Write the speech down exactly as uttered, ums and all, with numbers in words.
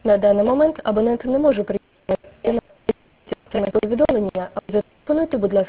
На даний момент абонент не може прийняти повідомлення, а зателефонуйте, будь ласка.